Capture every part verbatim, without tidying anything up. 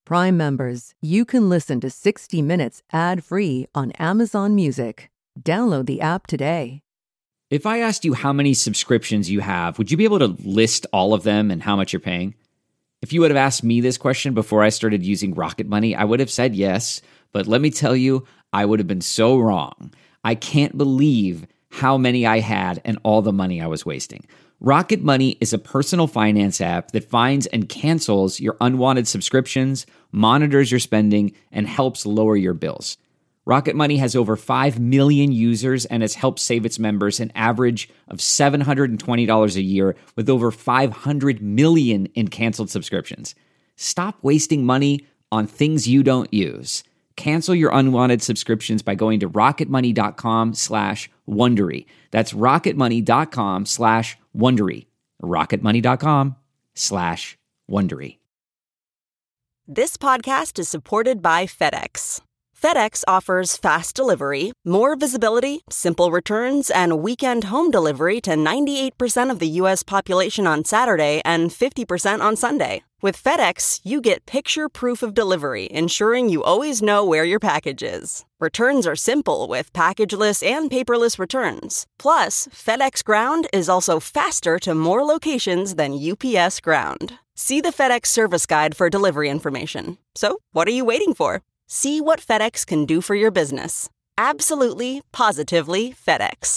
Prime members, you can listen to sixty minutes ad-free on Amazon Music. Download the app today. If I asked you how many subscriptions you have, would you be able to list all of them and how much you're paying? If you would have asked me this question before I started using Rocket Money, I would have said yes, but let me tell you, I would have been so wrong. I can't believe how many I had and all the money I was wasting. Rocket Money is a personal finance app that finds and cancels your unwanted subscriptions, monitors your spending, and helps lower your bills. Rocket Money has over five million users and has helped save its members an average of seven hundred twenty dollars a year with over five hundred million in canceled subscriptions. Stop wasting money on things you don't use. Cancel your unwanted subscriptions by going to rocketmoney.com slash Wondery. That's rocketmoney.com slash Wondery. rocketmoney.com slash Wondery. This podcast is supported by FedEx. FedEx offers fast delivery, more visibility, simple returns, and weekend home delivery to ninety-eight percent of the U S population on Saturday and fifty percent on Sunday. With FedEx, you get picture proof of delivery, ensuring you always know where your package is. Returns are simple with packageless and paperless returns. Plus, FedEx Ground is also faster to more locations than U P S Ground. See the FedEx service guide for delivery information. So, what are you waiting for? See what FedEx can do for your business. Absolutely, positively FedEx.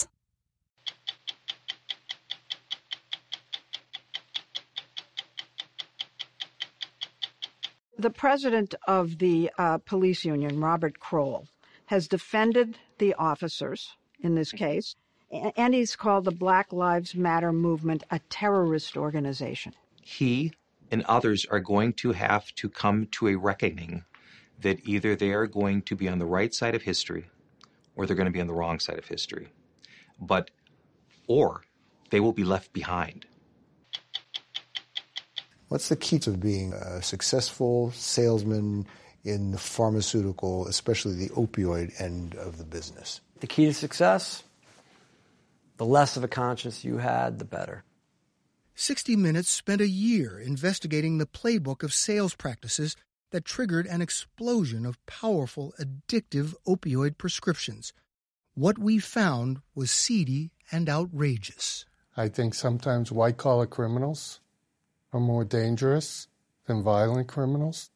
The president of the uh, police union, Robert Kroll, has defended the officers in this case, and he's called the Black Lives Matter movement a terrorist organization. He and others are going to have to come to a reckoning that either they are going to be on the right side of history or they're going to be on the wrong side of history. But, or they will be left behind. What's the key to being a successful salesman in the pharmaceutical, especially the opioid end of the business? The key to success? The less of a conscience you had, the better. sixty minutes spent a year investigating the playbook of sales practices that triggered an explosion of powerful, addictive opioid prescriptions. What we found was seedy and outrageous. I think sometimes white-collar criminals are more dangerous than violent criminals.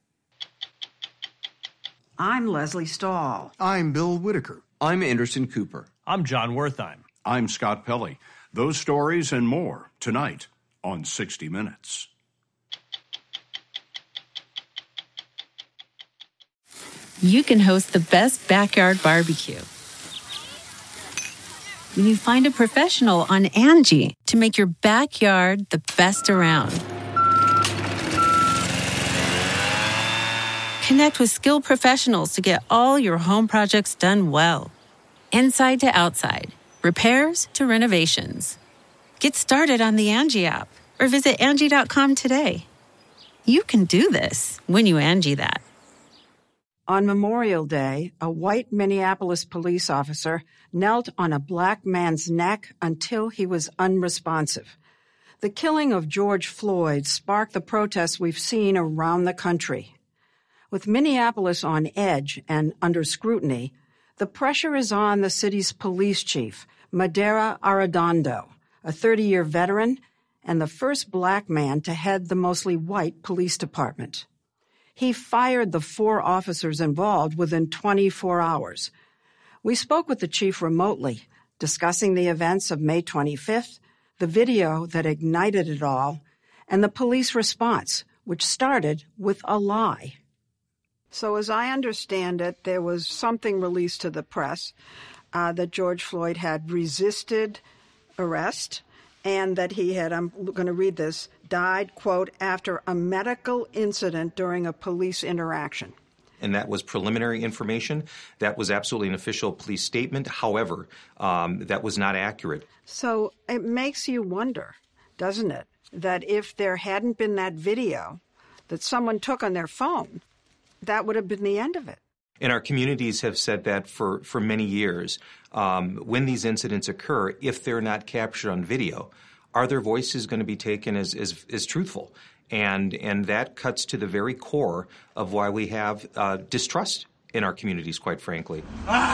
I'm Leslie Stahl. I'm Bill Whitaker. I'm Anderson Cooper. I'm John Wertheim. I'm Scott Pelley. Those stories and more tonight on sixty minutes. You can host the best backyard barbecue when you find a professional on Angie to make your backyard the best around. Connect with skilled professionals to get all your home projects done well. Inside to outside, repairs to renovations. Get started on the Angie app or visit Angie dot com today. You can do this when you Angie that. On Memorial Day, a white Minneapolis police officer knelt on a black man's neck until he was unresponsive. The killing of George Floyd sparked the protests we've seen around the country. With Minneapolis on edge and under scrutiny, the pressure is on the city's police chief, Madera Arredondo, a thirty-year veteran and the first black man to head the mostly white police department. He fired the four officers involved within twenty-four hours. We spoke with the chief remotely, discussing the events of May twenty-fifth, the video that ignited it all, and the police response, which started with a lie. So as I understand it, there was something released to the press uh, that George Floyd had resisted arrest and that he had, I'm going to read this, died, quote, after a medical incident during a police interaction. And that was preliminary information. That was absolutely an official police statement. However, um, that was not accurate. So it makes you wonder, doesn't it, that if there hadn't been that video that someone took on their phone, that would have been the end of it. And our communities have said that for, for many years. Um, when these incidents occur, if they're not captured on video, are their voices going to be taken as, as, as truthful? And, and that cuts to the very core of why we have uh, distrust in our communities, quite frankly.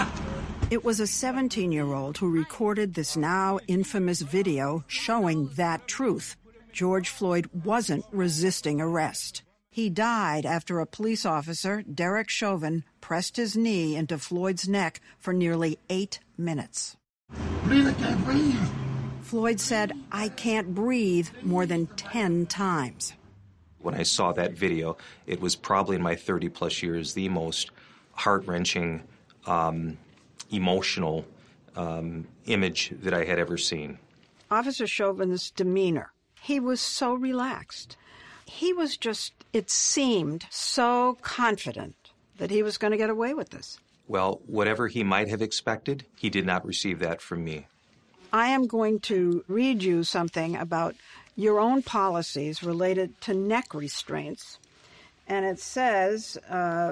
It was a seventeen-year-old who recorded this now infamous video showing that truth. George Floyd wasn't resisting arrest. He died after a police officer, Derek Chauvin, pressed his knee into Floyd's neck for nearly eight minutes. Breathe, I can't breathe. Floyd said, "I can't breathe," more than ten times. When I saw that video, it was probably in my thirty-plus years the most heart-wrenching, um, emotional um, image that I had ever seen. Officer Chauvin's demeanor, he was so relaxed. He was just, it seemed, so confident that he was going to get away with this. Well, whatever he might have expected, he did not receive that from me. I am going to read you something about your own policies related to neck restraints. And it says uh,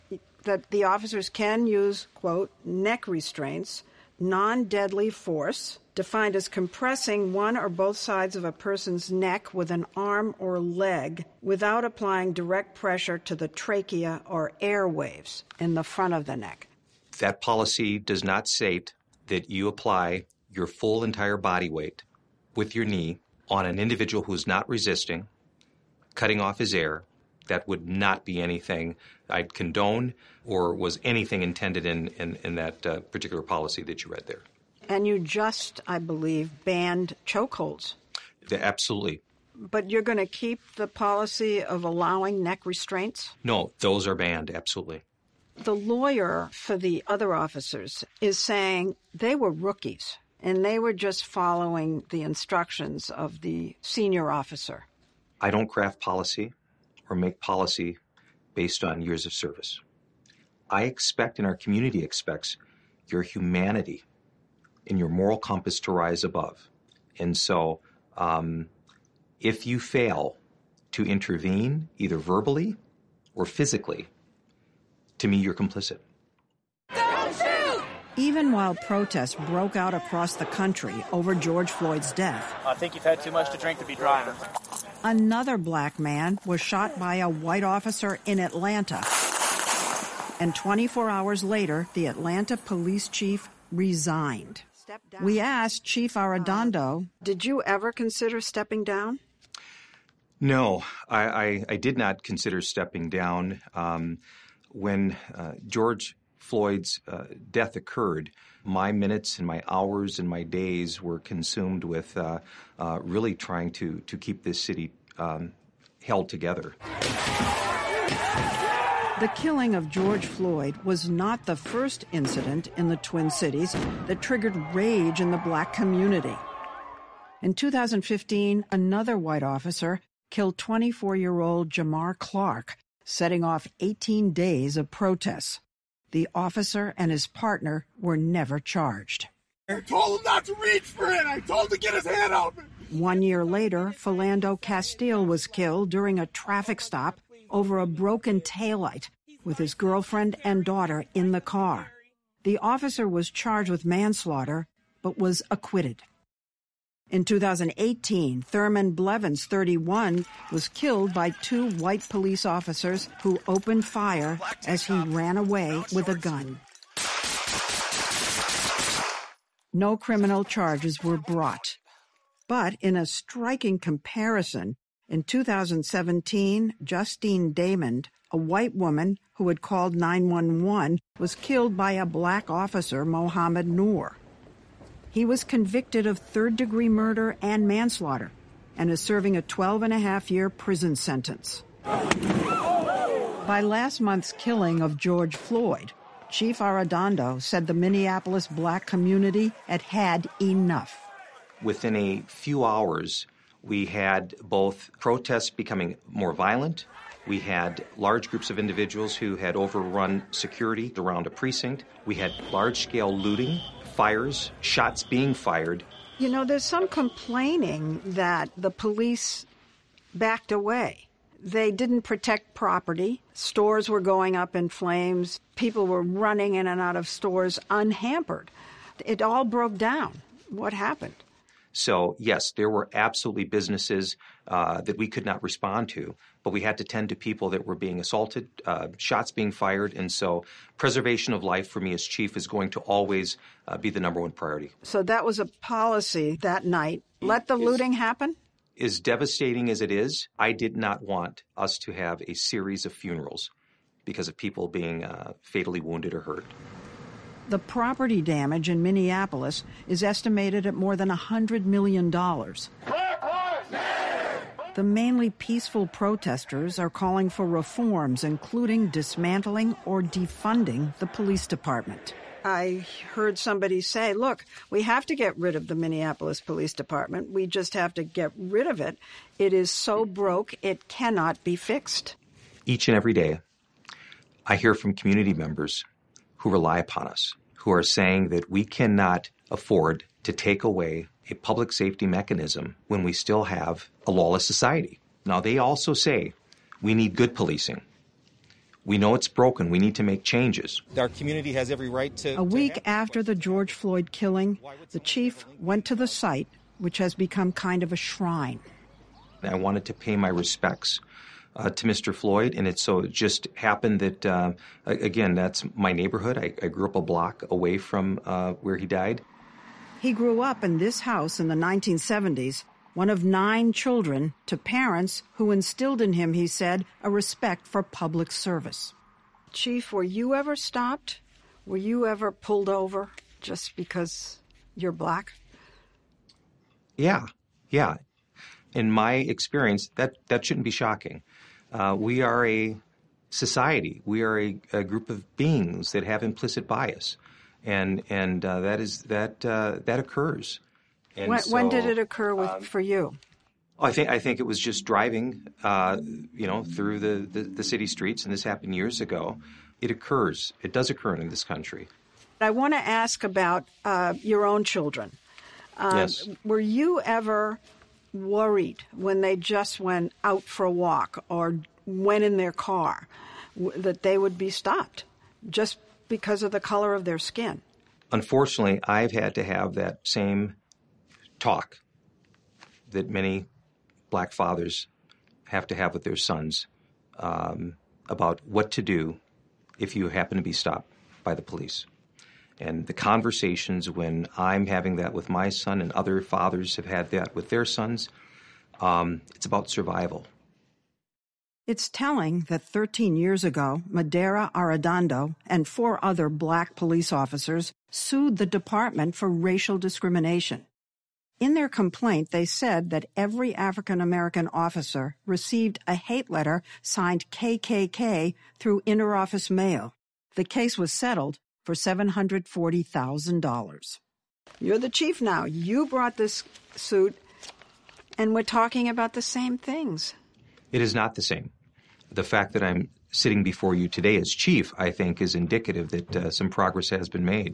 that the officers can use, quote, neck restraints, non-deadly force, defined as compressing one or both sides of a person's neck with an arm or leg without applying direct pressure to the trachea or airwaves in the front of the neck. That policy does not state that you apply your full entire body weight with your knee on an individual who is not resisting, cutting off his air. That would not be anything I'd condone or was anything intended in, in, in that uh, particular policy that you read there. And you just, I believe, banned chokeholds. The, absolutely. But you're going to keep the policy of allowing neck restraints? No, those are banned, absolutely. The lawyer for the other officers is saying they were rookies, and they were just following the instructions of the senior officer. I don't craft policy or make policy based on years of service. I expect, and our community expects, your humanity and your moral compass to rise above. And so um, if you fail to intervene, either verbally or physically, to me, you're complicit. Don't shoot! Even while protests broke out across the country over George Floyd's death, I think you've had too much to drink to be driving. Another black man was shot by a white officer in Atlanta. And twenty-four hours later, the Atlanta police chief resigned. We asked Chief Arradondo, did you ever consider stepping down? No, I, I, I did not consider stepping down. Um, when uh, George Floyd's uh, death occurred, my minutes and my hours and my days were consumed with uh, uh, really trying to, to keep this city um, held together. The killing of George Floyd was not the first incident in the Twin Cities that triggered rage in the black community. In two thousand fifteen, another white officer killed twenty-four-year-old Jamar Clark, setting off eighteen days of protests. The officer and his partner were never charged. I told him not to reach for it. I told him to get his hand out. One year later, Philando Castile was killed during a traffic stop over a broken taillight with his girlfriend and daughter in the car. The officer was charged with manslaughter, but was acquitted. In two thousand eighteen, Thurman Blevins, thirty-one, was killed by two white police officers who opened fire as he ran away with a gun. No criminal charges were brought. But in a striking comparison, in two thousand seventeen, Justine Damond, a white woman who had called nine one one, was killed by a black officer, Mohammed Noor. He was convicted of third-degree murder and manslaughter and is serving a twelve and a half year prison sentence. By last month's killing of George Floyd, Chief Arradondo said the Minneapolis black community had had enough. Within a few hours, we had both protests becoming more violent. We had large groups of individuals who had overrun security around a precinct. We had large-scale looting, fires, shots being fired. You know, there's some complaining that the police backed away. They didn't protect property. Stores were going up in flames. People were running in and out of stores unhampered. It all broke down. What happened? So, yes, there were absolutely businesses uh, that we could not respond to, but we had to tend to people that were being assaulted, uh, shots being fired, and so preservation of life for me as chief is going to always uh, be the number one priority. So that was a policy that night. Let the looting happen? As devastating as it is, I did not want us to have a series of funerals because of people being uh, fatally wounded or hurt. The property damage in Minneapolis is estimated at more than one hundred million dollars. The mainly peaceful protesters are calling for reforms, including dismantling or defunding the police department. I heard somebody say, look, we have to get rid of the Minneapolis Police Department. We just have to get rid of it. It is so broke, it cannot be fixed. Each and every day, I hear from community members who rely upon us, who are saying that we cannot afford to take away a public safety mechanism when we still have a lawless society. Now, they also say we need good policing. We know it's broken. We need to make changes. Our community has every right to... A week after the George Floyd killing, the chief went to the site, which has become kind of a shrine. I wanted to pay my respects Uh, to Mister Floyd, and it so it just happened that, uh, again, that's my neighborhood. I, I grew up a block away from uh, where he died. He grew up in this house in the nineteen seventies, one of nine children, to parents who instilled in him, he said, a respect for public service. Chief, were you ever stopped? Were you ever pulled over just because you're black? Yeah, yeah. In my experience, that, that shouldn't be shocking. Uh, we are a society. We are a, a group of beings that have implicit bias, and and uh, that is that uh, that occurs. And when, so, when did it occur with, um, for you? I think I think it was just driving, uh, you know, through the, the, the city streets, and this happened years ago. It occurs. It does occur in this country. I want to ask about uh, your own children. Uh, yes. Were you ever worried when they just went out for a walk or went in their car w- that they would be stopped just because of the color of their skin? Unfortunately, I've had to have that same talk that many black fathers have to have with their sons um, about what to do if you happen to be stopped by the police. And the conversations when I'm having that with my son and other fathers have had that with their sons, um, it's about survival. It's telling that thirteen years ago, Madera Arradondo and four other black police officers sued the department for racial discrimination. In their complaint, they said that every African-American officer received a hate letter signed K K K through interoffice mail. The case was settled for seven hundred forty thousand dollars. You're the chief now. You brought this suit, and we're talking about the same things. It is not the same. The fact that I'm sitting before you today as chief, I think, is indicative that uh, some progress has been made.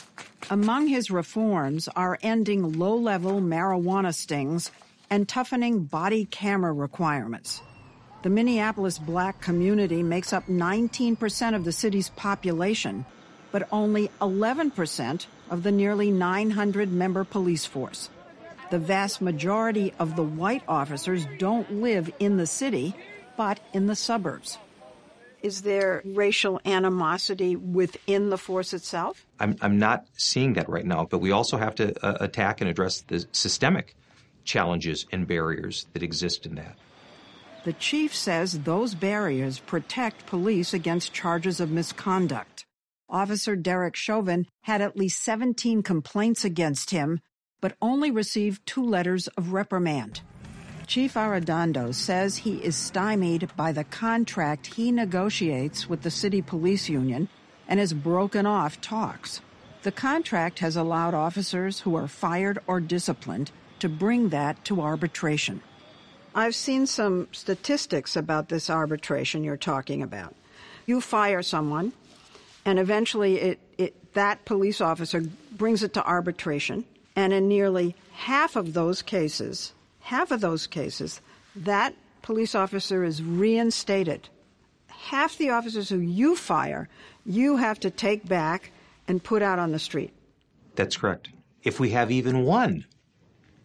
Among his reforms are ending low-level marijuana stings and toughening body camera requirements. The Minneapolis black community makes up nineteen percent of the city's population, but only eleven percent of the nearly nine hundred member police force. The vast majority of the white officers don't live in the city, but in the suburbs. Is there racial animosity within the force itself? I'm, I'm not seeing that right now, but we also have to uh, attack and address the systemic challenges and barriers that exist in that. The chief says those barriers protect police against charges of misconduct. Officer Derek Chauvin had at least seventeen complaints against him, but only received two letters of reprimand. Chief Arradondo says he is stymied by the contract he negotiates with the city police union and has broken off talks. The contract has allowed officers who are fired or disciplined to bring that to arbitration. I've seen some statistics about this arbitration you're talking about. You fire someone, and eventually it, it, that police officer brings it to arbitration, and in nearly half of those cases, half of those cases, that police officer is reinstated. Half the officers who you fire, you have to take back and put out on the street. That's correct. If we have even one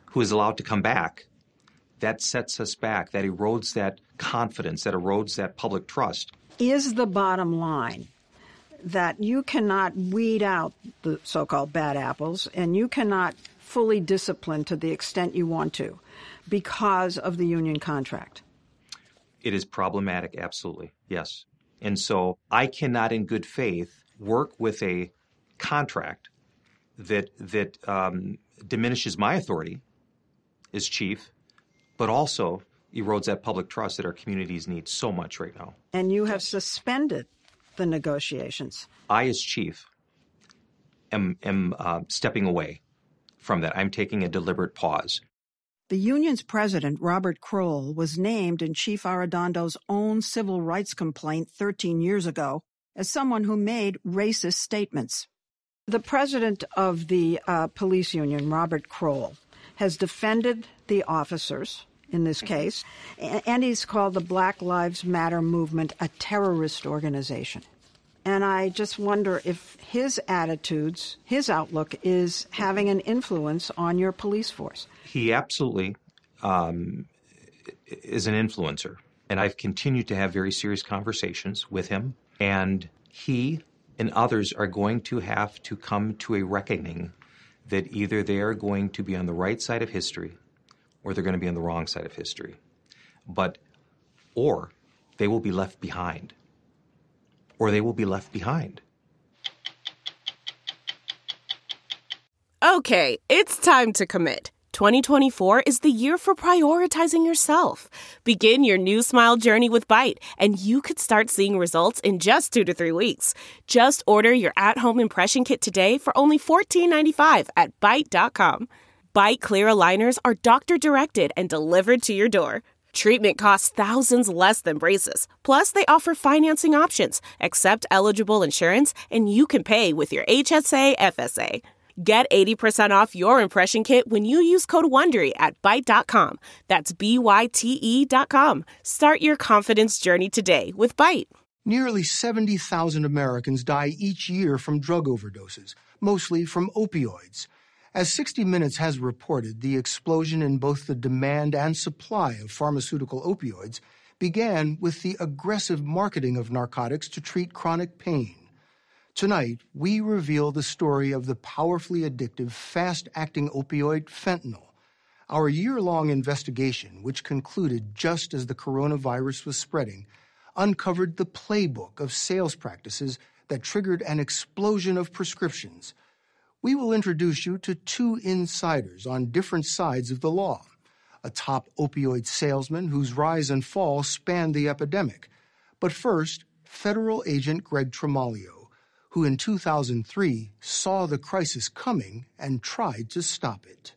who is allowed to come back, that sets us back. That erodes that confidence, that erodes that public trust. Is the bottom line that you cannot weed out the so-called bad apples and you cannot fully discipline to the extent you want to because of the union contract? It is problematic, absolutely, yes. And so I cannot in good faith work with a contract that that um, diminishes my authority as chief, but also erodes that public trust that our communities need so much right now. And you have suspended the negotiations. I, as chief, am, am uh, stepping away from that. I'm taking a deliberate pause. The union's president, Robert Kroll, was named in Chief Arredondo's own civil rights complaint thirteen years ago as someone who made racist statements. The president of the uh, police union, Robert Kroll, has defended the officers in this case, and he's called the Black Lives Matter movement a terrorist organization. And I just wonder if his attitudes, his outlook is having an influence on your police force. He absolutely um, is an influencer. And I've continued to have very serious conversations with him. And he and others are going to have to come to a reckoning that either they are going to be on the right side of history or they're going to be on the wrong side of history. But, or they will be left behind. Or they will be left behind. Okay, it's time to commit. twenty twenty-four is the year for prioritizing yourself. Begin your new smile journey with Byte, and you could start seeing results in just two to three weeks. Just order your at-home impression kit today for only fourteen ninety-five at Byte dot com. Byte Clear aligners are doctor-directed and delivered to your door. Treatment costs thousands less than braces. Plus, they offer financing options, accept eligible insurance, and you can pay with your H S A F S A. Get eighty percent off your impression kit when you use code WONDERY at Byte dot com. That's B Y T E dot com. Start your confidence journey today with Byte. Nearly seventy thousand Americans die each year from drug overdoses, mostly from opioids. As sixty minutes has reported, the explosion in both the demand and supply of pharmaceutical opioids began with the aggressive marketing of narcotics to treat chronic pain. Tonight, we reveal the story of the powerfully addictive, fast-acting opioid fentanyl. Our year-long investigation, which concluded just as the coronavirus was spreading, uncovered the playbook of sales practices that triggered an explosion of prescriptions. We will introduce you to two insiders on different sides of the law. A top opioid salesman whose rise and fall spanned the epidemic. But first, federal agent Greg Tremaglio, who in two thousand three saw the crisis coming and tried to stop it.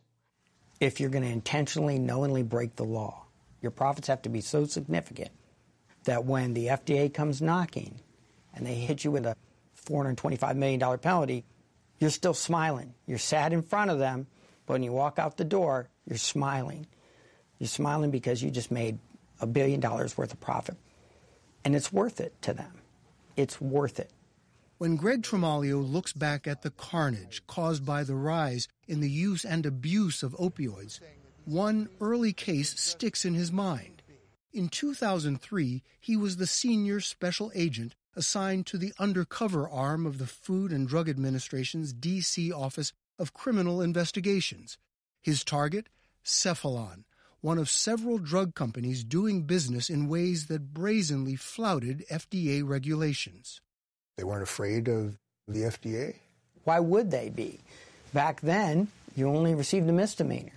If you're going to intentionally, knowingly break the law, your profits have to be so significant that when the F D A comes knocking and they hit you with a four hundred twenty-five million dollars penalty, you're still smiling. You're sad in front of them, but when you walk out the door, you're smiling. You're smiling because you just made a billion dollars worth of profit. And it's worth it to them. It's worth it. When Greg Tremaglio looks back at the carnage caused by the rise in the use and abuse of opioids, one early case sticks in his mind. In two thousand three, he was the senior special agent assigned to the undercover arm of the Food and Drug Administration's D C Office of Criminal Investigations. His target? Cephalon, one of several drug companies doing business in ways that brazenly flouted F D A regulations. They weren't afraid of the F D A? Why would they be? Back then, you only received a misdemeanor.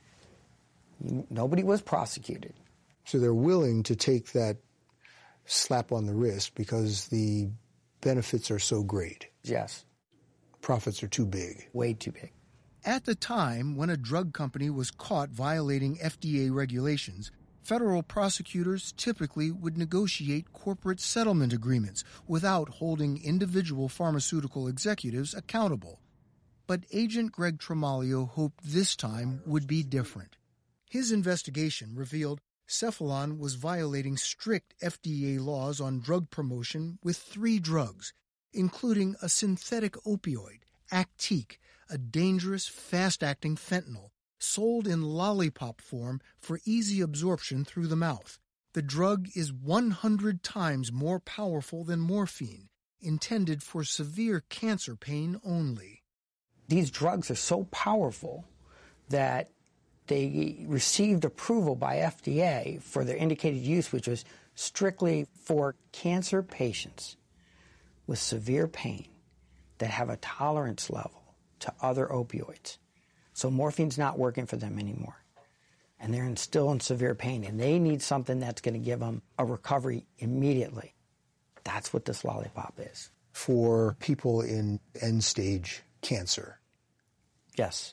You, nobody was prosecuted. So they're willing to take that slap on the wrist because the benefits are so great. Yes. Profits are too big. Way too big. At the time, when a drug company was caught violating F D A regulations, federal prosecutors typically would negotiate corporate settlement agreements without holding individual pharmaceutical executives accountable. But Agent Greg Tremaglio hoped this time would be different. His investigation revealed Cephalon was violating strict F D A laws on drug promotion with three drugs, including a synthetic opioid, Actique, a dangerous, fast-acting fentanyl, sold in lollipop form for easy absorption through the mouth. The drug is one hundred times more powerful than morphine, intended for severe cancer pain only. These drugs are so powerful that they received approval by F D A for their indicated use, which was strictly for cancer patients with severe pain that have a tolerance level to other opioids. So morphine's not working for them anymore. And they're in, still in severe pain, and they need something that's going to give them a recovery immediately. That's what this lollipop is. For people in end-stage cancer? Yes.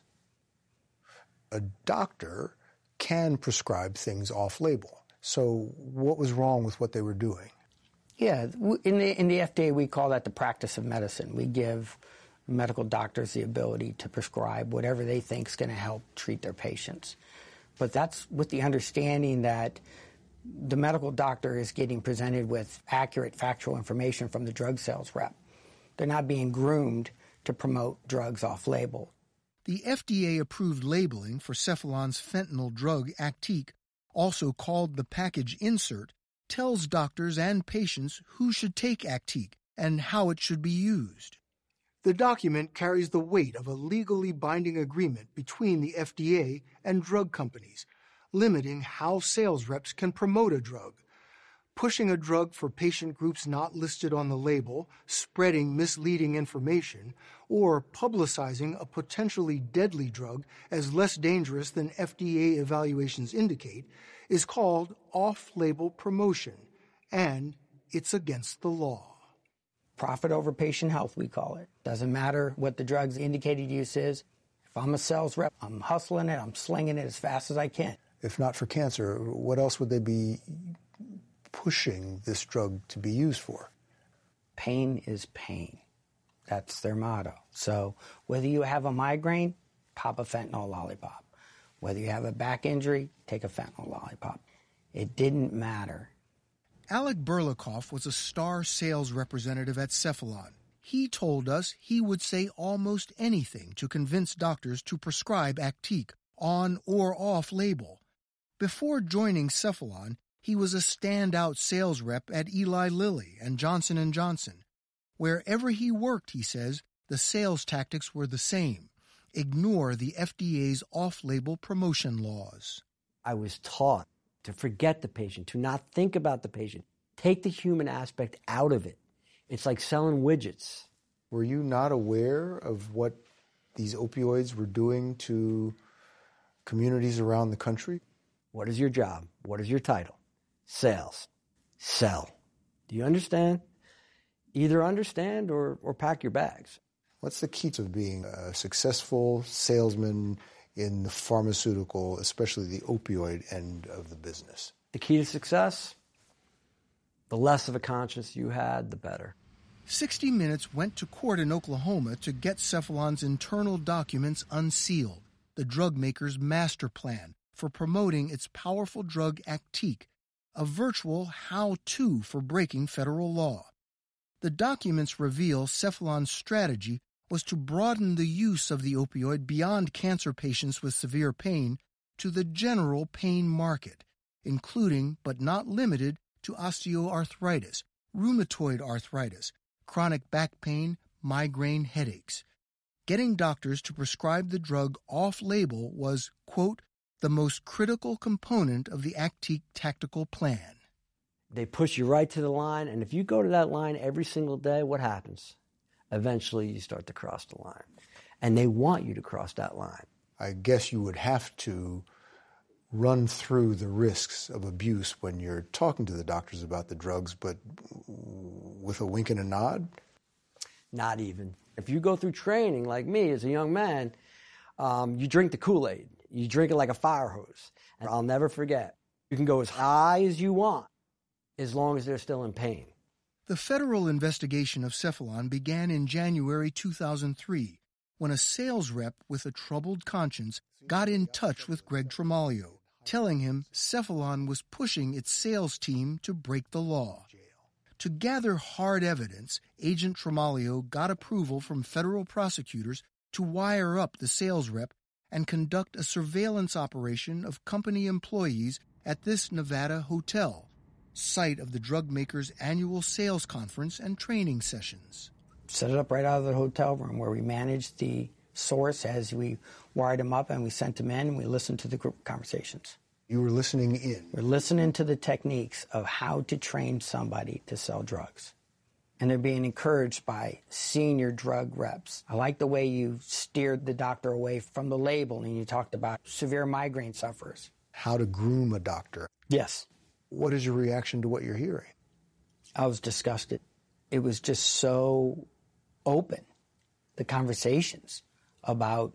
A doctor can prescribe things off-label. So what was wrong with what they were doing? Yeah, in the, in the F D A, we call that the practice of medicine. We give medical doctors the ability to prescribe whatever they think is going to help treat their patients. But that's with the understanding that the medical doctor is getting presented with accurate, factual information from the drug sales rep. They're not being groomed to promote drugs off-label. The F D A-approved labeling for Cephalon's fentanyl drug Actique, also called the package insert, tells doctors and patients who should take Actique and how it should be used. The document carries the weight of a legally binding agreement between the F D A and drug companies, limiting how sales reps can promote a drug. Pushing a drug for patient groups not listed on the label, spreading misleading information, or publicizing a potentially deadly drug as less dangerous than F D A evaluations indicate is called off-label promotion, and it's against the law. Profit over patient health, we call it. Doesn't matter what the drug's indicated use is. If I'm a sales rep, I'm hustling it, I'm slinging it as fast as I can. If not for cancer, what else would they be pushing this drug to be used for? Pain is pain. That's their motto. So whether you have a migraine, pop a fentanyl lollipop. Whether you have a back injury, take a fentanyl lollipop. It didn't matter. Alec Berlikoff was a star sales representative at Cephalon. He told us he would say almost anything to convince doctors to prescribe Actique, on or off label. Before joining Cephalon, he was a standout sales rep at Eli Lilly and Johnson and Johnson. Wherever he worked, he says, the sales tactics were the same. Ignore the F D A's off-label promotion laws. I was taught to forget the patient, to not think about the patient, take the human aspect out of it. It's like selling widgets. Were you not aware of what these opioids were doing to communities around the country? What is your job? What is your title? Sales. Sell. Do you understand? Either understand or, or pack your bags. What's the key to being a successful salesman in the pharmaceutical, especially the opioid end of the business? The key to success? The less of a conscience you had, the better. sixty minutes went to court in Oklahoma to get Cephalon's internal documents unsealed, the drug maker's master plan for promoting its powerful drug Actique, a virtual how-to for breaking federal law. The documents reveal Cephalon's strategy was to broaden the use of the opioid beyond cancer patients with severe pain to the general pain market, including but not limited to osteoarthritis, rheumatoid arthritis, chronic back pain, migraine headaches. Getting doctors to prescribe the drug off-label was, quote, the most critical component of the Actique tactical plan. They push you right to the line, and if you go to that line every single day, what happens? Eventually you start to cross the line. And they want you to cross that line. I guess you would have to run through the risks of abuse when you're talking to the doctors about the drugs, but with a wink and a nod? Not even. If you go through training like me as a young man, um, you drink the Kool-Aid. You drink it like a fire hose. And I'll never forget, you can go as high as you want as long as they're still in pain. The federal investigation of Cephalon began in January two thousand three, when a sales rep with a troubled conscience got in touch with Greg Tremaglio, telling him Cephalon was pushing its sales team to break the law. To gather hard evidence, Agent Tremaglio got approval from federal prosecutors to wire up the sales rep and conduct a surveillance operation of company employees at this Nevada hotel, site of the drug maker's annual sales conference and training sessions. Set it up right out of the hotel room where we managed the source as we wired them up and we sent them in and we listened to the group conversations. You were listening in? We're listening to the techniques of how to train somebody to sell drugs. And they're being encouraged by senior drug reps. I like the way you steered the doctor away from the label and you talked about severe migraine sufferers. How to groom a doctor. Yes. What is your reaction to what you're hearing? I was disgusted. It was just so open, the conversations about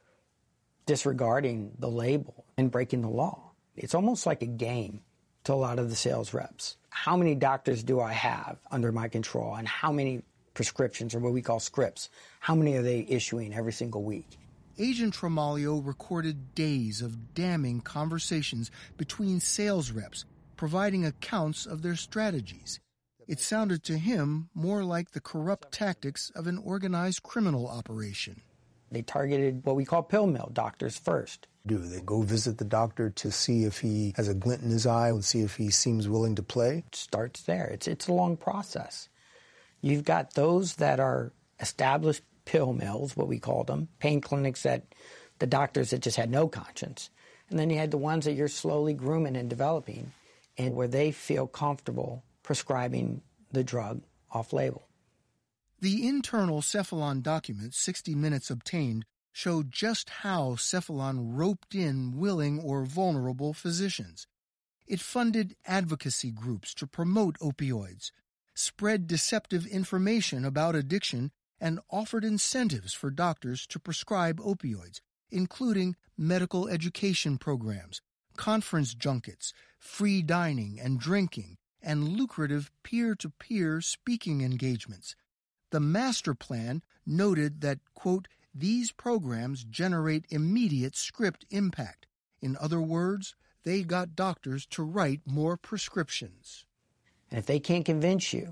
disregarding the label and breaking the law. It's almost like a game to a lot of the sales reps. How many doctors do I have under my control, and how many prescriptions, or what we call scripts, how many are they issuing every single week? Agent Tremaglio recorded days of damning conversations between sales reps, providing accounts of their strategies. It sounded to him more like the corrupt tactics of an organized criminal operation. They targeted what we call pill mill doctors first. Do they go visit the doctor to see if he has a glint in his eye and see if he seems willing to play? It starts there. It's, it's a long process. You've got those that are established pill mills, what we call them, pain clinics that the doctors that just had no conscience. And then you had the ones that you're slowly grooming and developing, and where they feel comfortable prescribing the drug off-label. The internal Cephalon document sixty minutes obtained showed just how Cephalon roped in willing or vulnerable physicians. It funded advocacy groups to promote opioids, spread deceptive information about addiction, and offered incentives for doctors to prescribe opioids, including medical education programs, conference junkets, free dining and drinking, and lucrative peer-to-peer speaking engagements. The master plan noted that, quote, these programs generate immediate script impact. In other words, they got doctors to write more prescriptions. And if they can't convince you,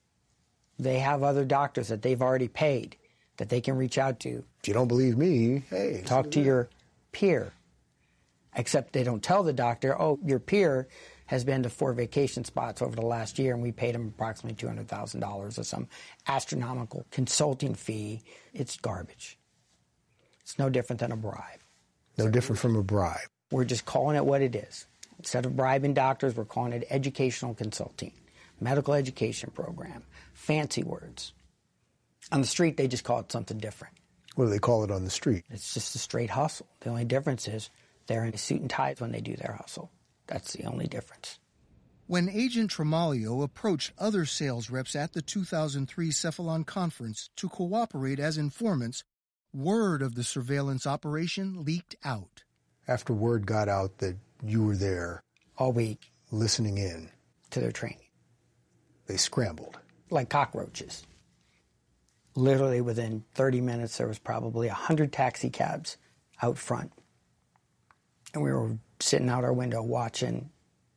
they have other doctors that they've already paid that they can reach out to. If you don't believe me, hey. Talk to your peer. Except they don't tell the doctor, oh, your peer has been to four vacation spots over the last year, and we paid him approximately two hundred thousand dollars or some astronomical consulting fee. It's garbage. It's no different than a bribe. No different from a bribe. We're just calling it what it is. Instead of bribing doctors, we're calling it educational consulting, medical education program, fancy words. On the street, they just call it something different. What do they call it on the street? It's just a straight hustle. The only difference is they're in a suit and ties when they do their hustle. That's the only difference. When Agent Tremaglio approached other sales reps at the two thousand three Cephalon conference to cooperate as informants, word of the surveillance operation leaked out. After word got out that you were there all week, listening in to their training, they scrambled. Like cockroaches. Literally within thirty minutes, there was probably one hundred taxi cabs out front. And we were sitting out our window watching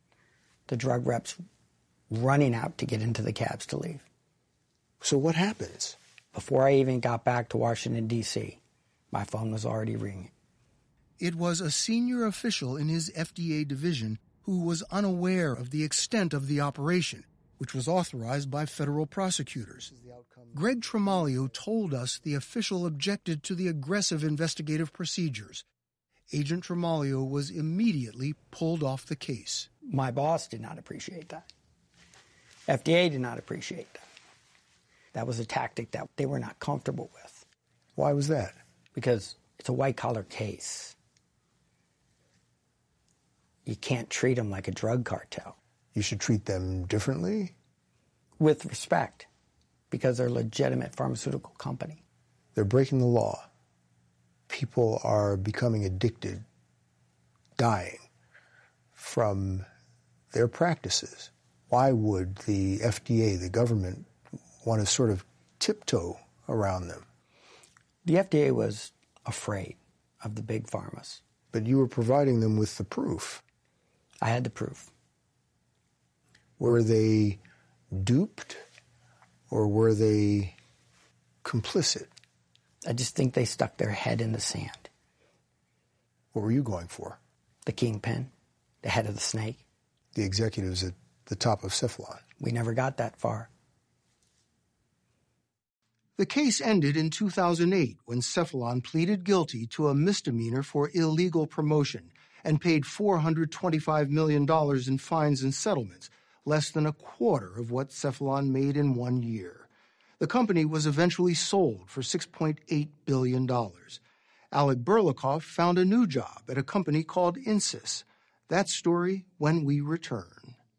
the drug reps running out to get into the cabs to leave. So what happens? Before I even got back to Washington, D C, my phone was already ringing. It was a senior official in his F D A division who was unaware of the extent of the operation, which was authorized by federal prosecutors. Greg Tremaglio told us the official objected to the aggressive investigative procedures. Agent Tremaglio was immediately pulled off the case. My boss did not appreciate that. F D A did not appreciate that. That was a tactic that they were not comfortable with. Why was that? Because it's a white-collar case. You can't treat them like a drug cartel. You should treat them differently? With respect, because they're a legitimate pharmaceutical company. They're breaking the law. People are becoming addicted, dying from their practices. Why would the F D A, the government, want to sort of tiptoe around them? The F D A was afraid of the big pharmas. But you were providing them with the proof. I had the proof. Were they duped or were they complicit? I just think they stuck their head in the sand. What were you going for? The kingpin, the head of the snake. The executives at the top of Cephalon. We never got that far. The case ended in two thousand eight when Cephalon pleaded guilty to a misdemeanor for illegal promotion and paid four hundred twenty-five million dollars in fines and settlements, less than a quarter of what Cephalon made in one year. The company was eventually sold for six point eight billion dollars. Alec Burlakoff found a new job at a company called Insys. That story when we return.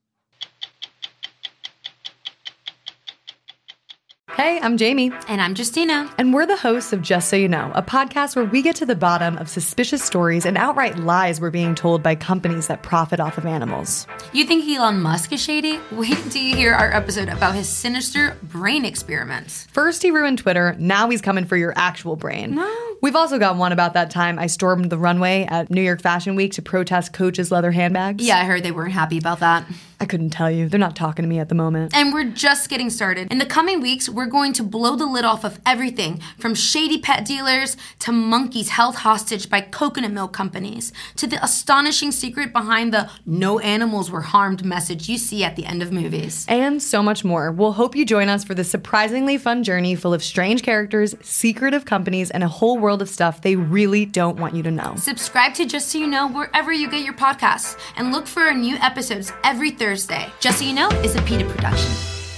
Hey, I'm Jamie. And I'm Justina. And we're the hosts of Just So You Know, a podcast where we get to the bottom of suspicious stories and outright lies we're being told by companies that profit off of animals. You think Elon Musk is shady? Wait until you hear our episode about his sinister brain experiments. First he ruined Twitter, now he's coming for your actual brain. No. We've also got one about that time I stormed the runway at New York Fashion Week to protest Coach's leather handbags. Yeah, I heard they weren't happy about that. I couldn't tell you. They're not talking to me at the moment. And we're just getting started. In the coming weeks, we're going to blow the lid off of everything from shady pet dealers to monkeys held hostage by coconut milk companies to the astonishing secret behind the no animals were harmed message you see at the end of movies. And so much more. We'll hope you join us for this surprisingly fun journey full of strange characters, secretive companies, and a whole world of stuff they really don't want you to know. Subscribe to Just So You Know wherever you get your podcasts and look for our new episodes every Thursday. Thursday. Just So You Know is a PETA production.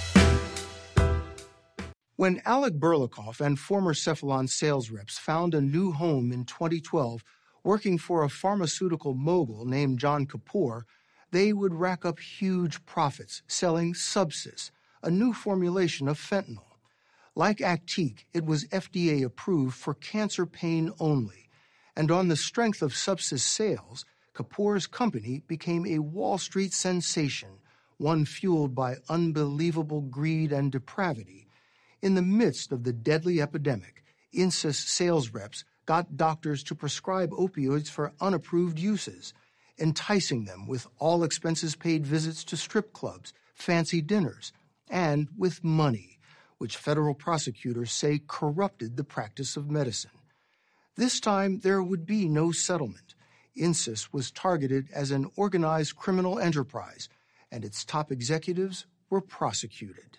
When Alec Burlakoff and former Cephalon sales reps found a new home in twenty twelve working for a pharmaceutical mogul named John Kapoor, they would rack up huge profits selling Subsys, a new formulation of fentanyl. Like Actique, it was F D A approved for cancer pain only, and on the strength of Subsys sales, Kapoor's company became a Wall Street sensation, one fueled by unbelievable greed and depravity. In the midst of the deadly epidemic, Insys sales reps got doctors to prescribe opioids for unapproved uses, enticing them with all-expenses-paid visits to strip clubs, fancy dinners, and with money, which federal prosecutors say corrupted the practice of medicine. This time, there would be no settlement. Insys was targeted as an organized criminal enterprise, and its top executives were prosecuted.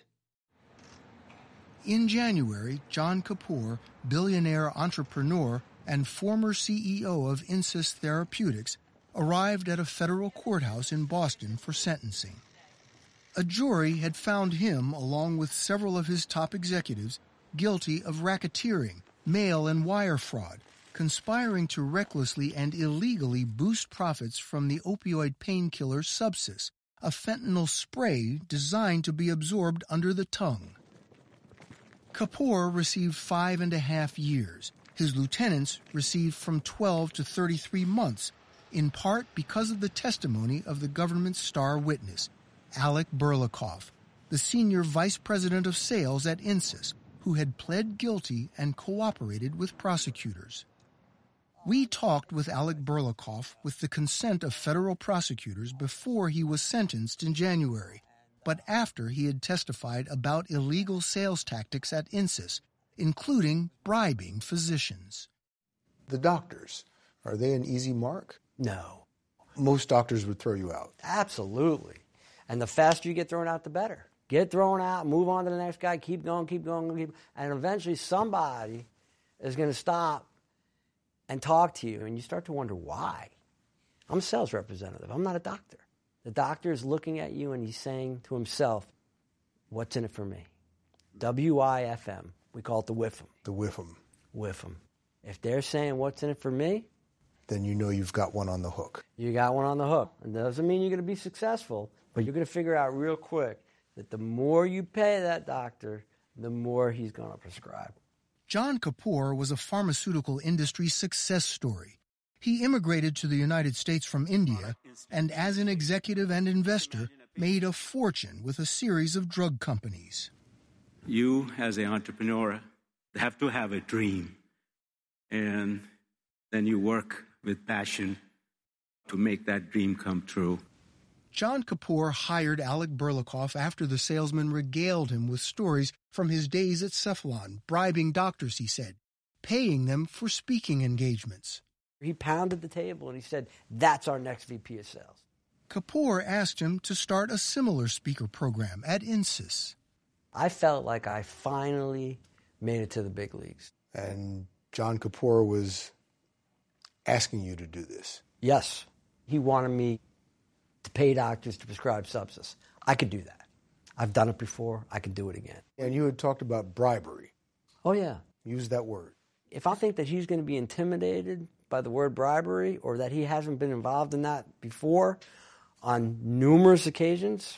In January, John Kapoor, billionaire entrepreneur and former C E O of Insys Therapeutics, arrived at a federal courthouse in Boston for sentencing. A jury had found him, along with several of his top executives, guilty of racketeering, mail and wire fraud, conspiring to recklessly and illegally boost profits from the opioid painkiller Subsys, a fentanyl spray designed to be absorbed under the tongue. Kapoor received five and a half years. His lieutenants received from twelve to thirty-three months, in part because of the testimony of the government's star witness, Alec Burlakoff, the senior vice president of sales at Insys, who had pled guilty and cooperated with prosecutors. We talked with Alec Burlakoff with the consent of federal prosecutors before he was sentenced in January, but after he had testified about illegal sales tactics at Insys, including bribing physicians. The doctors, are they an easy mark? No. Most doctors would throw you out. Absolutely. And the faster you get thrown out, the better. Get thrown out, move on to the next guy, keep going, keep going, keep, and eventually somebody is going to stop and talk to you, and you start to wonder why. I'm a sales representative. I'm not a doctor. The doctor is looking at you, and he's saying to himself, what's in it for me? W I F M. We call it the W I F M. The W I F M. W I F M. If they're saying what's in it for me, then you know you've got one on the hook. You got one on the hook. It doesn't mean you're going to be successful, but you're going to figure out real quick that the more you pay that doctor, the more he's going to prescribe. John Kapoor was a pharmaceutical industry success story. He immigrated to the United States from India and, as an executive and investor, made a fortune with a series of drug companies. You, as an entrepreneur, have to have a dream, and then you work with passion to make that dream come true. John Kapoor hired Alec Burlakoff after the salesman regaled him with stories from his days at Cephalon, bribing doctors, he said, paying them for speaking engagements. He pounded the table and he said, that's our next V P of sales. Kapoor asked him to start a similar speaker program at Insys. I felt like I finally made it to the big leagues. And John Kapoor was asking you to do this? Yes. He wanted me to pay doctors to prescribe Subsys. I could do that. I've done it before. I can do it again. And you had talked about bribery. Oh, yeah. Use that word. If I think that he's going to be intimidated by the word bribery or that he hasn't been involved in that before on numerous occasions,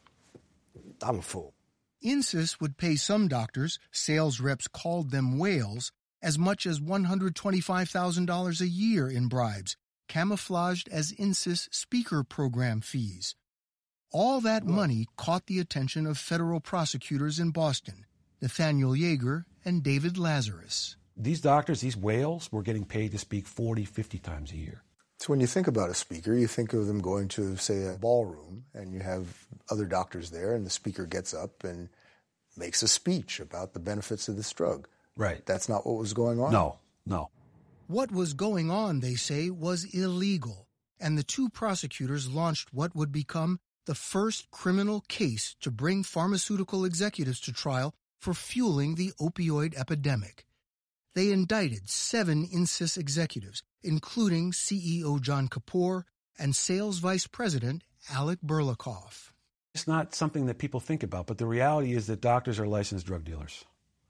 I'm a fool. Insys would pay some doctors, sales reps called them whales, as much as one hundred twenty-five thousand dollars a year in bribes, camouflaged as Insys speaker program fees. All that money caught the attention of federal prosecutors in Boston, Nathaniel Yeager and David Lazarus. These doctors, these whales, were getting paid to speak forty, fifty times a year. So when you think about a speaker, you think of them going to, say, a ballroom, and you have other doctors there, and the speaker gets up and makes a speech about the benefits of this drug. Right. That's not what was going on? No, no. What was going on, they say, was illegal, and the two prosecutors launched what would become the first criminal case to bring pharmaceutical executives to trial for fueling the opioid epidemic. They indicted seven Insys executives, including C E O John Kapoor and Sales Vice President Alec Burlakoff. It's not something that people think about, but the reality is that doctors are licensed drug dealers.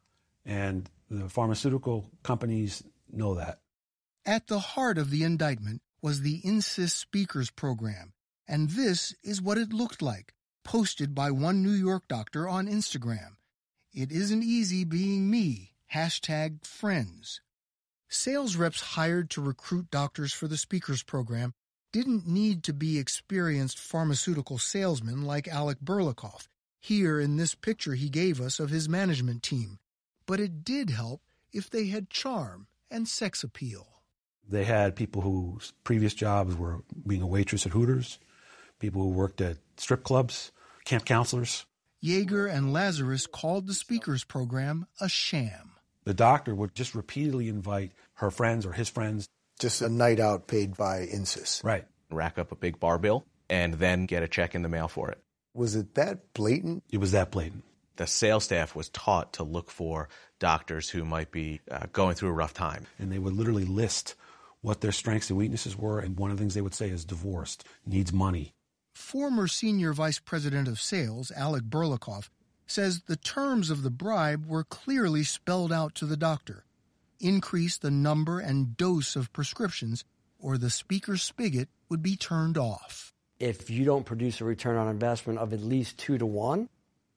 And the pharmaceutical companies know that. At the heart of the indictment was the Insys Speakers Program, and this is what it looked like, posted by one New York doctor on Instagram. It isn't easy being me, hashtag friends. Sales reps hired to recruit doctors for the Speakers Program didn't need to be experienced pharmaceutical salesmen like Alec Burlakoff, here in this picture he gave us of his management team. But it did help if they had charm and sex appeal. They had people whose previous jobs were being a waitress at Hooters, people who worked at strip clubs, camp counselors. Yeager and Lazarus called the Speakers Program a sham. The doctor would just repeatedly invite her friends or his friends. Just a night out paid by Insys. Right. Rack up a big bar bill and then get a check in the mail for it. Was it that blatant? It was that blatant. The sales staff was taught to look for doctors who might be uh, going through a rough time. And they would literally list what their strengths and weaknesses were, and one of the things they would say is divorced, needs money. Former Senior Vice President of Sales, Alec Burlakoff, says the terms of the bribe were clearly spelled out to the doctor. Increase the number and dose of prescriptions, or the speaker's spigot would be turned off. If you don't produce a return on investment of at least two to one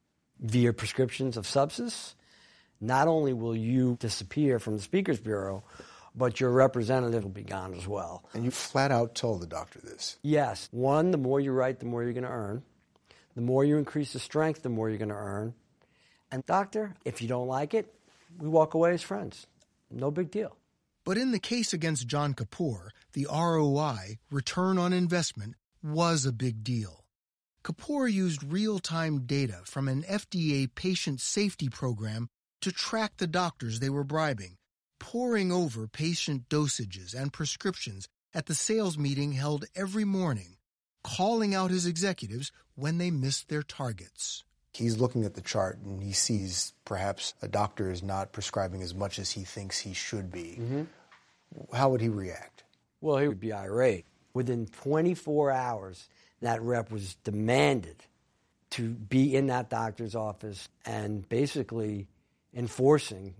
via prescriptions of Subsys, not only will you disappear from the Speakers Bureau, but your representative will be gone as well. And you flat out told the doctor this? Yes. One, the more you write, the more you're going to earn. The more you increase the strength, the more you're going to earn. And doctor, if you don't like it, we walk away as friends. No big deal. But in the case against John Kapoor, the R O I, return on investment, was a big deal. Kapoor used real-time data from an F D A patient safety program to track the doctors they were bribing, poring over patient dosages and prescriptions at the sales meeting held every morning, calling out his executives when they missed their targets. He's looking at the chart and he sees perhaps a doctor is not prescribing as much as he thinks he should be. Mm-hmm. How would he react? Well, he would be irate. Within twenty-four hours, that rep was demanded to be in that doctor's office and basically enforcing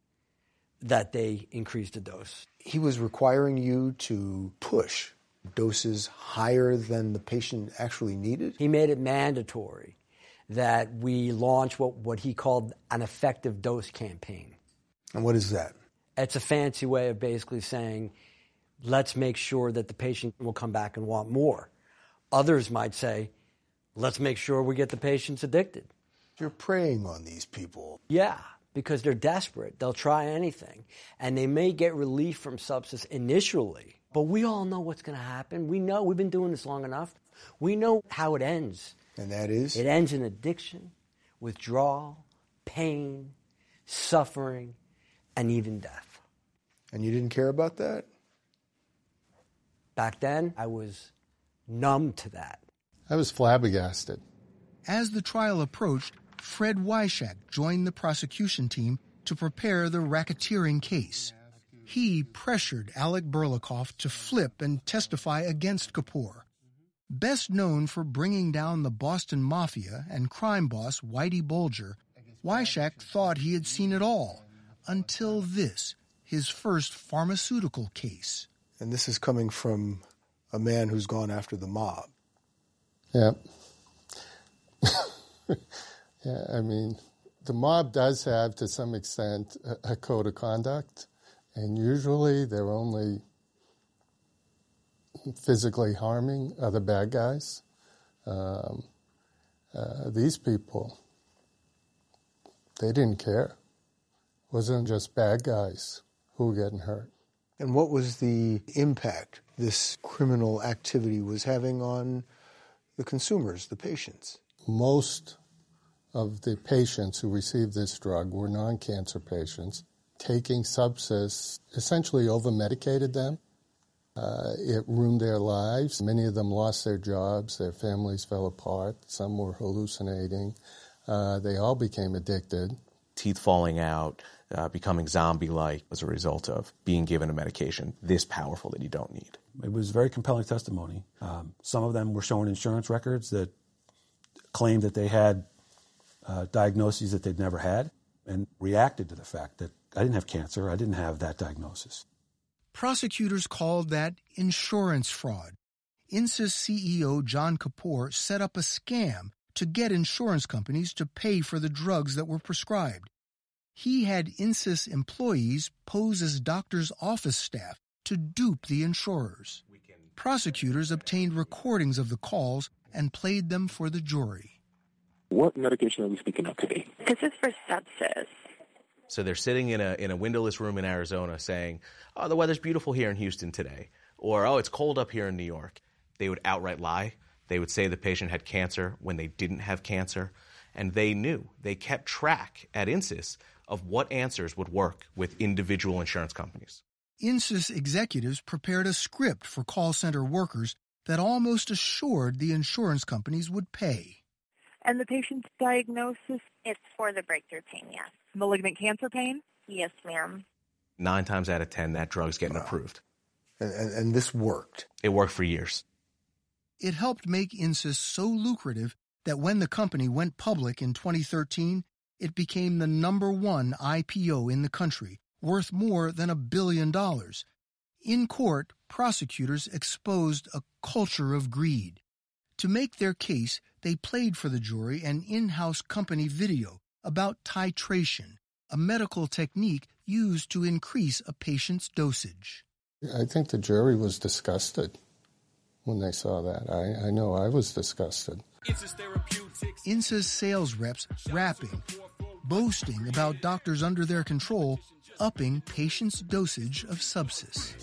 that they increased the dose. He was requiring you to push doses higher than the patient actually needed? He made it mandatory that we launch what, what he called an effective dose campaign. And what is that? It's a fancy way of basically saying, let's make sure that the patient will come back and want more. Others might say, let's make sure we get the patients addicted. You're preying on these people. Yeah, because they're desperate. They'll try anything. And they may get relief from Subsys initially, but we all know what's going to happen. We know. We've been doing this long enough. We know how it ends. And that is? It ends in addiction, withdrawal, pain, suffering, and even death. And you didn't care about that? Back then, I was numb to that. I was flabbergasted. As the trial approached, Fred Wyshak joined the prosecution team to prepare the racketeering case. He pressured Alec Burlakoff to flip and testify against Kapoor. Best known for bringing down the Boston Mafia and crime boss Whitey Bulger, Wyshak thought he had seen it all, until this, his first pharmaceutical case. And this is coming from a man who's gone after the mob. Yeah. yeah, I mean, the mob does have, to some extent, a, a code of conduct, and usually they're only physically harming other bad guys. Um, uh, these people, they didn't care. It wasn't just bad guys who were getting hurt. And what was the impact this criminal activity was having on the consumers, the patients? Most of the patients who received this drug were non-cancer patients. Taking Subsys essentially over-medicated them. Uh, it ruined their lives. Many of them lost their jobs. Their families fell apart. Some were hallucinating. Uh, they all became addicted. Teeth falling out, uh, becoming zombie-like as a result of being given a medication this powerful that you don't need. It was very compelling testimony. Um, some of them were showing insurance records that claimed that they had uh, diagnoses that they'd never had and reacted to the fact that I didn't have cancer, I didn't have that diagnosis. Prosecutors called that insurance fraud. Insys C E O John Kapoor set up a scam to get insurance companies to pay for the drugs that were prescribed. He had Insys employees pose as doctors' office staff to dupe the insurers. Prosecutors obtained recordings of the calls and played them for the jury. What medication are we speaking of today? This is for sepsis. So they're sitting in a in a windowless room in Arizona saying, oh, the weather's beautiful here in Houston today. Or, oh, it's cold up here in New York. They would outright lie. They would say the patient had cancer when they didn't have cancer. And they knew. They kept track at Insys of what answers would work with individual insurance companies. Insys executives prepared a script for call center workers that almost assured the insurance companies would pay. And the patient's diagnosis? It's for the breakthrough pain, yes. Malignant cancer pain? Yes, ma'am. Nine times out of ten, that drug's getting wow. approved. And, and, and this worked? It worked for years. It helped make Insys so lucrative that when the company went public in twenty thirteen, it became the number one I P O in the country, worth more than a billion dollars. In court, prosecutors exposed a culture of greed. To make their case, they played for the jury an in-house company video about titration, a medical technique used to increase a patient's dosage. I think the jury was disgusted when they saw that. I, I know I was disgusted. Insys sales reps rapping, boasting about doctors under their control, upping patients' dosage of Subsys.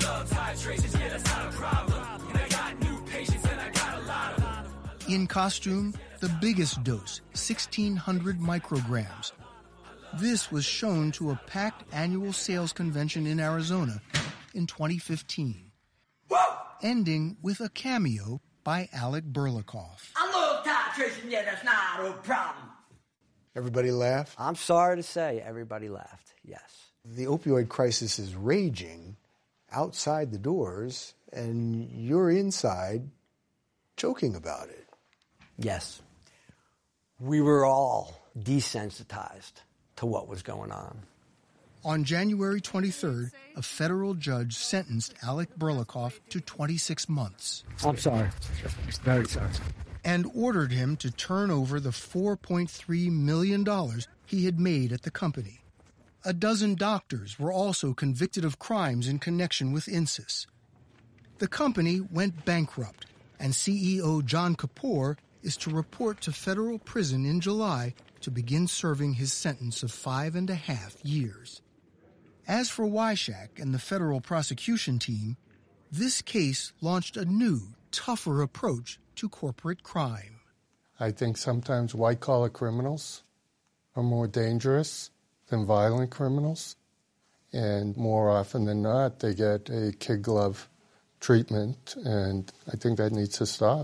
In costume, the biggest dose, sixteen hundred micrograms. This was shown to a packed annual sales convention in Arizona in twenty fifteen, ending with a cameo by Alec Burlakoff. I love titration, yeah, that's not a problem. Everybody laugh? I'm sorry to say, everybody laughed, yes. The opioid crisis is raging outside the doors, and you're inside joking about it. Yes. We were all desensitized to what was going on. On January twenty-third, a federal judge sentenced Alec Burlakoff to twenty-six months. I'm sorry. Very sorry. And ordered him to turn over the four point three million dollars he had made at the company. A dozen doctors were also convicted of crimes in connection with Insys. The company went bankrupt, and C E O John Kapoor is to report to federal prison in July to begin serving his sentence of five and a half years. As for Wyshak and the federal prosecution team, this case launched a new, tougher approach to corporate crime. I think sometimes white-collar criminals are more dangerous than violent criminals, and more often than not, they get a kid glove treatment, and I think that needs to stop.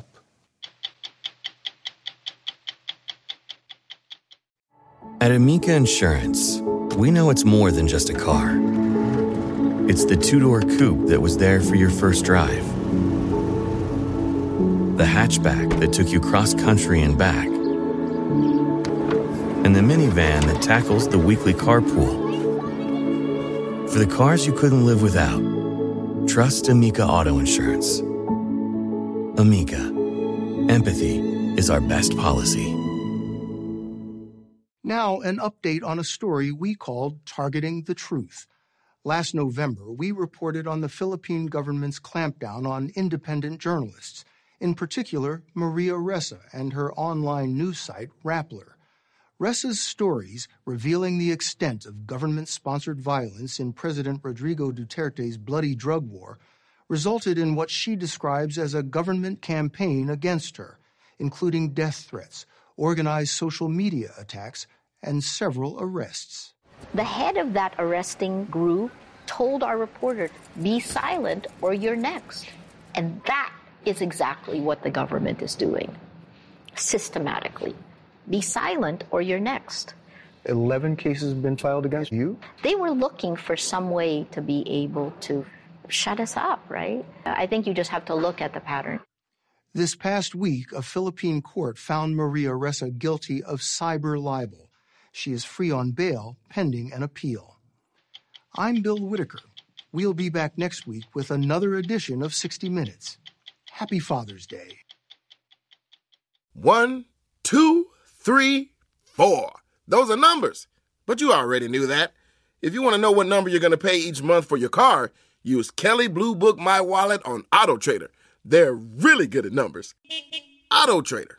At Amica Insurance, we know it's more than just a car. It's the two-door coupe that was there for your first drive, the hatchback that took you cross-country and back, and the minivan that tackles the weekly carpool. For the cars you couldn't live without, trust Amica Auto Insurance. Amica. Empathy is our best policy. Now, an update on a story we called Targeting the Truth. Last November, we reported on the Philippine government's clampdown on independent journalists, in particular Maria Ressa and her online news site, Rappler. Ressa's stories, revealing the extent of government-sponsored violence in President Rodrigo Duterte's bloody drug war, resulted in what she describes as a government campaign against her, including death threats, organized social media attacks, and several arrests. The head of that arresting group told our reporter, be silent or you're next. And that is exactly what the government is doing, systematically. Be silent or you're next. Eleven cases have been filed against you? They were looking for some way to be able to shut us up, right? I think you just have to look at the pattern. This past week, a Philippine court found Maria Ressa guilty of cyber libel. She is free on bail pending an appeal. I'm Bill Whitaker. We'll be back next week with another edition of sixty minutes. Happy Father's Day. One, two, three, four. Those are numbers. But you already knew that. If you want to know what number you're going to pay each month for your car, use Kelley Blue Book My Wallet on AutoTrader. They're really good at numbers. AutoTrader.